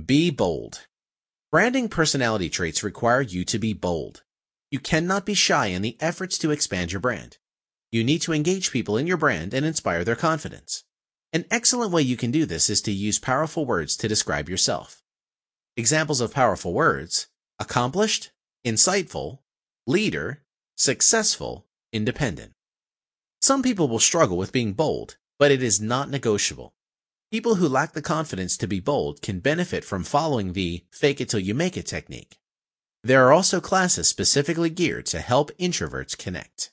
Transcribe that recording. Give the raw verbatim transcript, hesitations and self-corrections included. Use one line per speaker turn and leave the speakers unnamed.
Be bold. Branding personality traits require you to be bold. You cannot be shy in the efforts to expand your brand. You need to engage people in your brand and inspire their confidence. An excellent way you can do this is to use powerful words to describe yourself. Examples of powerful words: accomplished, insightful, leader, successful, independent. Some people will struggle with being bold, but it is not negotiable. People who lack the confidence to be bold can benefit from following the fake it till you make it technique. There are also classes specifically geared to help introverts connect.